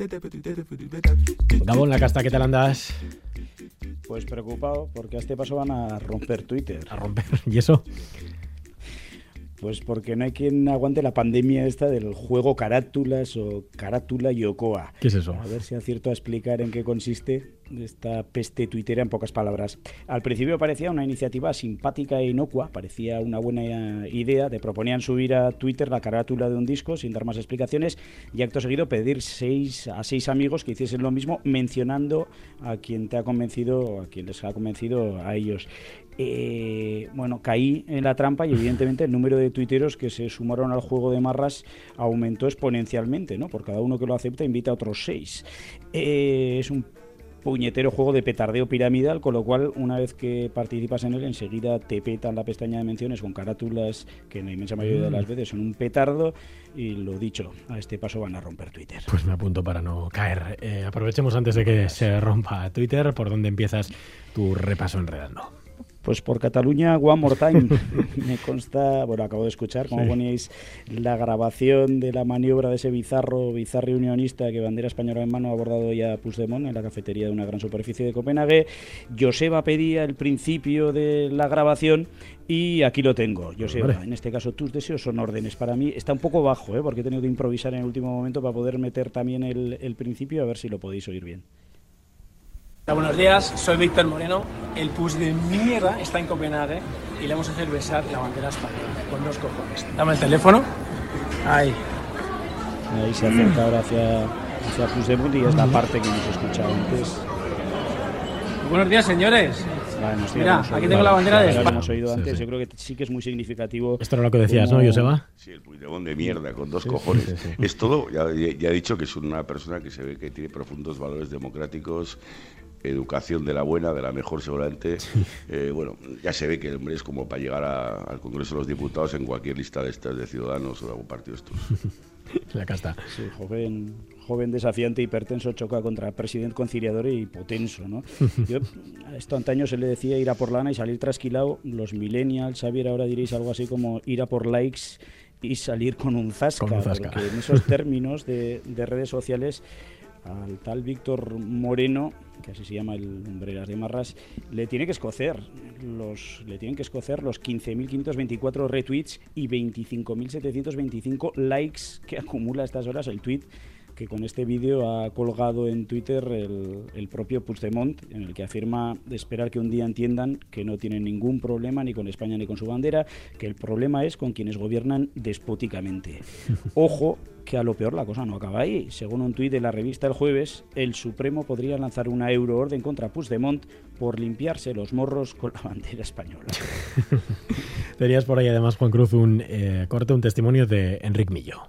Gabón, la casta, ¿qué tal andas? Pues preocupado, porque a este paso van a romper Twitter. A romper, ¿y eso? Pues porque no hay quien aguante la pandemia esta del juego carátulas o carátula y ocoa. ¿Qué es eso? A ver si acierto a explicar en qué consiste esta peste tuitera en pocas palabras. Al principio parecía una iniciativa simpática e inocua, parecía una buena idea. Te proponían subir a Twitter la carátula de un disco sin dar más explicaciones y acto seguido pedir a seis amigos que hiciesen lo mismo, mencionando a quien te ha convencido o a quien les ha convencido a ellos. Bueno, caí en la trampa y evidentemente el número de tuiteros que se sumaron al juego de marras aumentó exponencialmente, ¿no? Por cada uno que lo acepta invita a otros 6. Es un puñetero juego de petardeo piramidal, con lo cual una vez que participas en él enseguida te petan la pestaña de menciones con carátulas que en la inmensa mayoría de las veces son un petardo y lo dicho, a este paso van a romper Twitter. Pues me apunto para no caer. Aprovechemos antes de que se rompa Twitter, ¿por dónde empiezas tu repaso enredando? Pues por Cataluña, one more time. Me consta, bueno, acabo de escuchar, como poníais la grabación de la maniobra de ese bizarro unionista que bandera española en mano ha abordado ya Puigdemont en la cafetería de una gran superficie de Copenhague. Joseba pedía el principio de la grabación y aquí lo tengo. Joseba, en este caso tus deseos son órdenes. Para mí está un poco bajo, porque he tenido que improvisar en el último momento para poder meter también el principio, a ver si lo podéis oír bien. Buenos días, soy Víctor Moreno. El Puig de mierda está en Copenhague y le vamos a hacer besar la bandera española con 2 cojones. Dame el teléfono. Ahí se acerca ahora hacia Puigdemont y es la parte que hemos escuchado antes. Buenos días, señores. Bueno, mira, aquí tengo la bandera de España. Lo hemos oído antes, sí. Yo creo que sí que es muy significativo. Esto era lo que decías, ¿no, Joseba? Sí, el Puigdemont de mierda, con 2 cojones. Sí. Es todo, ya he dicho que es una persona que se ve que tiene profundos valores democráticos, educación de la buena, de la mejor seguramente. Bueno, ya se ve que el hombre es como para llegar al Congreso de los Diputados en cualquier lista de estas de Ciudadanos o de algún partido de estos. La casta. Sí, joven desafiante, hipertenso, choca contra presidente conciliador y hipotenso, ¿no? Yo, a esto antaño se le decía ir a por lana y salir trasquilado. Los millennials, Xavier, ahora diréis algo así como ir a por likes y salir con un zasca. Porque en esos términos de redes sociales al tal Víctor Moreno, que así se llama el Lumbreras de Marras, le tienen que escocer los 15.524 retweets y 25.725 likes que acumula a estas horas el tweet que con este vídeo ha colgado en Twitter el propio Puigdemont, en el que afirma esperar que un día entiendan que no tienen ningún problema ni con España ni con su bandera, que el problema es con quienes gobiernan despóticamente. Ojo, que a lo peor la cosa no acaba ahí. Según un tuit de la revista El Jueves, el Supremo podría lanzar una euroorden contra Puigdemont por limpiarse los morros con la bandera española. Tenías por ahí además, Juan Cruz, un testimonio de Enric Millo.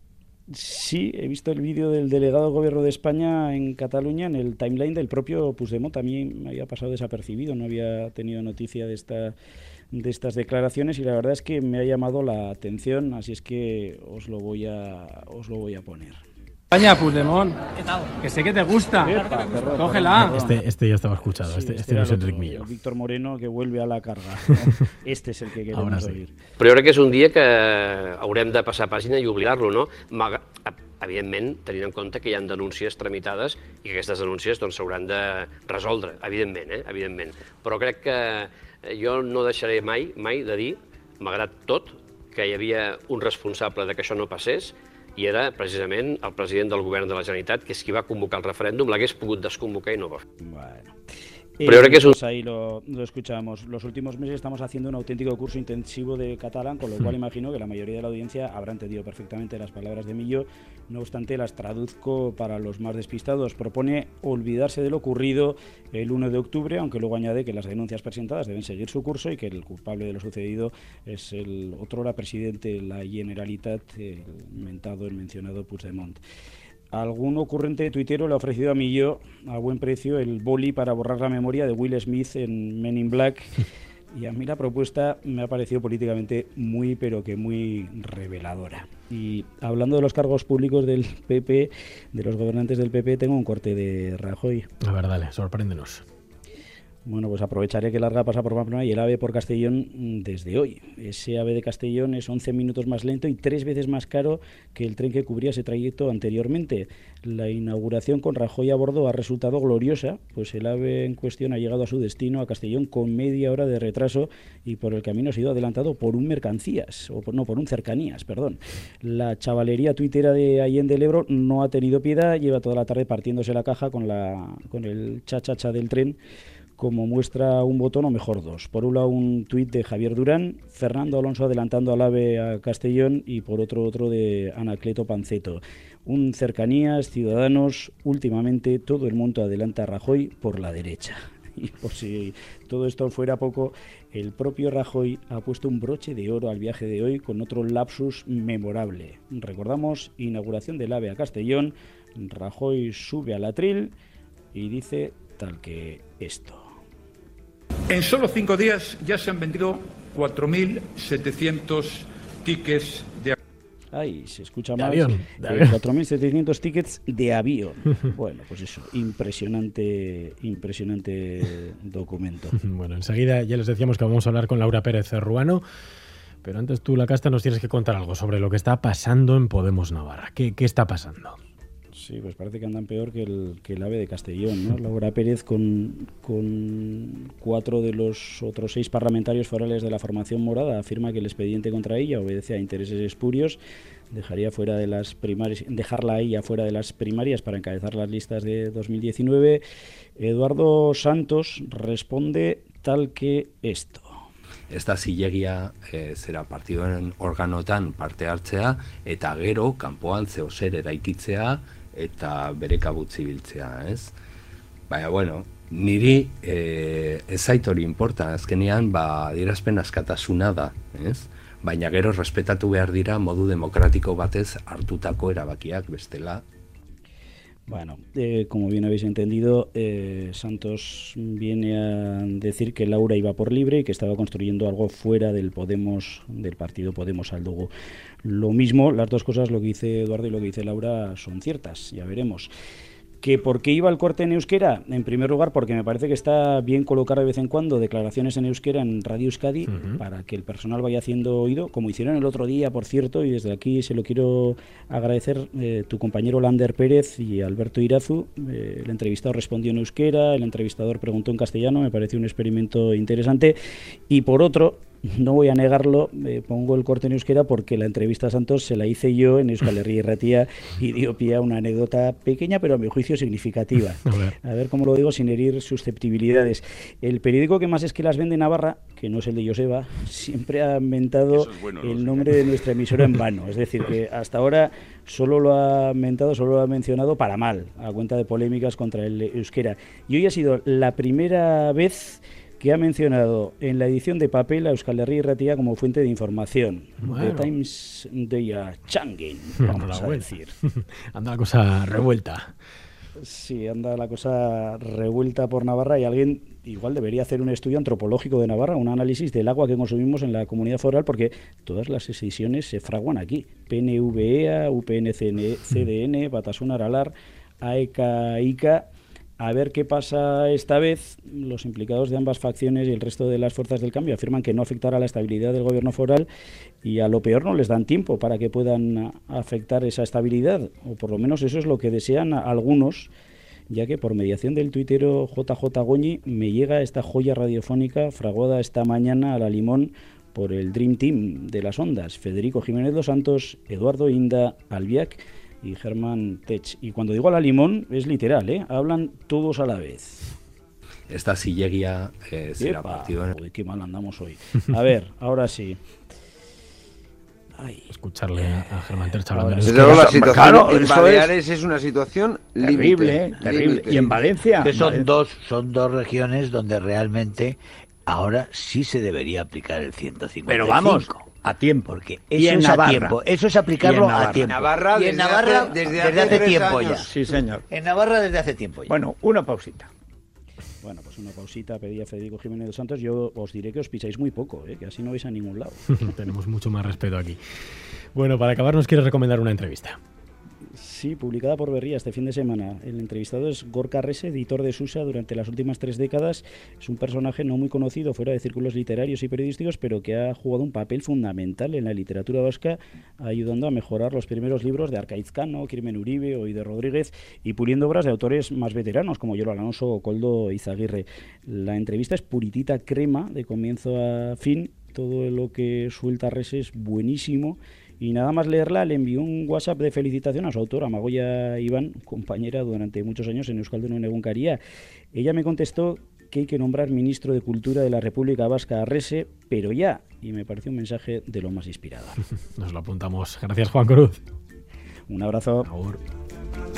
Sí, he visto el vídeo del delegado del Gobierno de España en Cataluña en el timeline del propio Puigdemont. A mí me había pasado desapercibido, no había tenido noticia de estas declaraciones y la verdad es que me ha llamado la atención, así es que os lo voy a poner. España, Puigdemont, ¿qué tal? Que sé que te gusta. Cógela. Este ya estaba escuchado, sí, este no es Enric Millo. Víctor Moreno que vuelve a la carga. ¿No? Este és el que queremos oír. Però jo crec que és un dia que haurem de passar pàgina i oblidar-lo, no? Evidentment, tenint en compte que hi ha denúncies tramitades i que aquestes denúncies s'hauran de resoldre, evidentment. Però crec que jo no deixaré mai de dir, malgrat tot, que hi havia un responsable de que això no passés i era precisament el president del govern de la Generalitat, que és qui va convocar el referèndum, l'hagués pogut desconvocar i no va fer. Bueno. Pero ahora que es pues ahí lo escuchamos. Los últimos meses estamos haciendo un auténtico curso intensivo de catalán, con lo cual imagino que la mayoría de la audiencia habrá entendido perfectamente las palabras de Millo. No obstante, las traduzco para los más despistados. Propone olvidarse de lo ocurrido el 1 de octubre, aunque luego añade que las denuncias presentadas deben seguir su curso y que el culpable de lo sucedido es el otrora presidente de la Generalitat, el mencionado Puigdemont. Algún ocurrente tuitero le ha ofrecido a Millo a buen precio el boli para borrar la memoria de Will Smith en Men in Black y a mí la propuesta me ha parecido políticamente muy pero que muy reveladora. Y hablando de los cargos públicos del PP, de los gobernantes del PP, tengo un corte de Rajoy. A ver, dale, sorpréndenos. Bueno, pues aprovecharé que Larga pasa por Pamplona y el AVE por Castellón desde hoy. Ese AVE de Castellón es 11 minutos más lento y 3 veces más caro que el tren que cubría ese trayecto anteriormente. La inauguración con Rajoy a bordo ha resultado gloriosa, pues el AVE en cuestión ha llegado a su destino, a Castellón, con media hora de retraso y por el camino ha sido adelantado por un por un cercanías, perdón. La chavalería tuitera de Allende del Ebro no ha tenido piedad, lleva toda la tarde partiéndose la caja con el cha-cha-cha del tren, como muestra un botón o mejor dos. Por un lado un tuit de Javier Durán, Fernando Alonso adelantando al AVE a Castellón y por otro de Anacleto Panceto. Un cercanías, Ciudadanos, últimamente todo el mundo adelanta a Rajoy por la derecha. Y por si todo esto fuera poco, el propio Rajoy ha puesto un broche de oro al viaje de hoy con otro lapsus memorable. Recordamos, inauguración del AVE a Castellón, Rajoy sube al atril y dice tal que esto. En solo 5 días ya se han vendido 4.700 tickets de avión. Ay, se escucha de más. Avión. 4.700 tickets de avión. Bueno, pues eso, impresionante documento. Bueno, enseguida ya les decíamos que vamos a hablar con Laura Pérez Ruano, pero antes tú, La Casta, nos tienes que contar algo sobre lo que está pasando en Podemos Navarra. ¿Qué está pasando? Sí, pues parece que andan peor que el AVE de Castellón, ¿no? Laura Pérez con 4 de los otros 6 parlamentarios forales de la formación morada afirma que el expediente contra ella obedece a intereses espurios, dejarla a ella fuera de las primarias para encabezar las listas de 2019. Eduardo Santos responde tal que esto. Ez da zilegia zera partiduen organotan parte hartzea eta gero kanpoan zeozer eraikitzea eta bere kabutzi biltzea, ez? Baina, bueno, niri ez zait hori importa, azkenean adierazpen askatasuna da, ez? Baina gero respetatu behar dira modu demokratiko batez hartutako erabakiak bestela. Bueno, como bien habéis entendido, Santos viene a decir que Laura iba por libre y que estaba construyendo algo fuera del partido Podemos al Dugu. Lo mismo, las dos cosas, lo que dice Eduardo y lo que dice Laura, son ciertas, ya veremos. ¿Que por qué iba el corte en euskera? En primer lugar, porque me parece que está bien colocar de vez en cuando declaraciones en euskera en Radio Euskadi para que el personal vaya haciendo oído, como hicieron el otro día, por cierto, y desde aquí se lo quiero agradecer, tu compañero Lander Pérez y Alberto Irazu. El entrevistado respondió en euskera, el entrevistador preguntó en castellano, me pareció un experimento interesante. Y por otro, no voy a negarlo, pongo el corte en euskera porque la entrevista a Santos se la hice yo en Euskal Herria Irratia y dio pie a una anécdota pequeña pero a mi juicio significativa. A ver cómo lo digo sin herir susceptibilidades. El periódico que más es que las vende Navarra, que no es el de Joseba, siempre ha inventado el nombre de nuestra emisora en vano. Es decir, que hasta ahora solo lo ha mencionado para mal, a cuenta de polémicas contra el euskera. Y hoy ha sido la primera vez que ha mencionado en la edición de papel a Euskal Herria Irratia como fuente de información. Bueno. The Times they are changing, vamos a decir. Anda la cosa revuelta. Sí, anda la cosa revuelta por Navarra y alguien igual debería hacer un estudio antropológico de Navarra, un análisis del agua que consumimos en la comunidad foral, porque todas las decisiones se fraguan aquí. PNVEA, UPN-CDN, Batasuna Aralar, AECA-ICA. A ver qué pasa esta vez. Los implicados de ambas facciones y el resto de las fuerzas del cambio afirman que no afectará la estabilidad del gobierno foral y a lo peor no les dan tiempo para que puedan afectar esa estabilidad, o por lo menos eso es lo que desean algunos, ya que por mediación del tuitero JJ Goñi me llega esta joya radiofónica fraguada esta mañana a la limón por el Dream Team de las ondas, Federico Jiménez dos Santos, Eduardo Inda, Albiac y Germán Tech. Y cuando digo a la limón es literal, ¿eh? Hablan todos a la vez. Esta zilegia será partido. Joder, qué mal andamos hoy. A ver, ahora sí. Ay. Escucharle a Germán Tech hablando. La situación en Baleares es una situación terrible, terrible. Y en Valencia. Que son dos regiones donde realmente ahora sí se debería aplicar el 155. Pero vamos, a tiempo. Porque eso es a tiempo. Eso es aplicarlo a tiempo. Y en Navarra desde hace tiempo años. Ya. Sí, señor. En Navarra desde hace tiempo ya. Bueno, una pausita. Bueno, pues una pausita pedía Federico Jiménez dos Santos. Yo os diré que os pisáis muy poco, que así no vais a ningún lado. Tenemos mucho más respeto aquí. Bueno, para acabar, ¿nos quieres recomendar una entrevista? Sí, publicada por Berria este fin de semana. El entrevistado es Gorka Arrese, editor de Susa durante las últimas 3 décadas. Es un personaje no muy conocido fuera de círculos literarios y periodísticos, pero que ha jugado un papel fundamental en la literatura vasca, ayudando a mejorar los primeros libros de Arkaitz Cano, Kirmen Uribe o Ider Rodríguez, y puliendo obras de autores más veteranos como Yolo Alonso o Koldo Izaguirre. La entrevista es puritita crema de comienzo a fin. Todo lo que suelta Arrese es buenísimo. Y nada más leerla, le envió un WhatsApp de felicitación a su autora, Amagoia Iván, compañera durante muchos años en Euskaldunon Egunkaria. Ella me contestó que hay que nombrar ministro de Cultura de la República Vasca a Arrese, pero ya. Y me pareció un mensaje de lo más inspirador. Nos lo apuntamos. Gracias, Juan Cruz. Un abrazo. Agur.